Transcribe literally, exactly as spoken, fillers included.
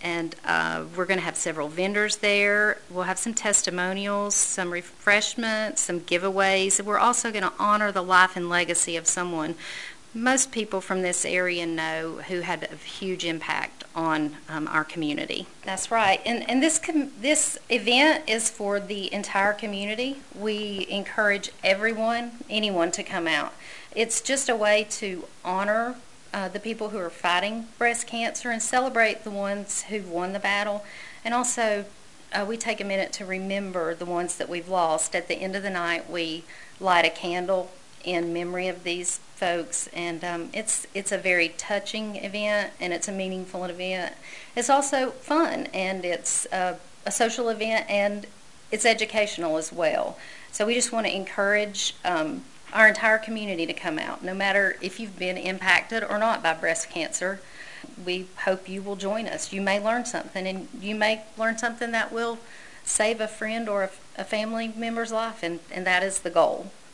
And uh, we're going to have several vendors there. We'll have some testimonials, some refreshments, some giveaways. We're also going to honor the life and legacy of someone most people from this area know who had a huge impact on um, our community. That's right. And, and this, com- this event is for the entire community. We encourage everyone, anyone to come out. It's just a way to honor uh, the people who are fighting breast cancer and celebrate the ones who've won the battle. And also, uh, we take a minute to remember the ones that we've lost. At the end of the night, we light a candle in memory of these folks, and um, it's it's a very touching event, and it's a meaningful event. It's also fun, and it's uh, a social event, and it's educational as well. So we just want to encourage um, our entire community to come out, no matter if you've been impacted or not by breast cancer. We hope you will join us. You may learn something, and you may learn something that will save a friend or a, a family member's life, and, and that is the goal.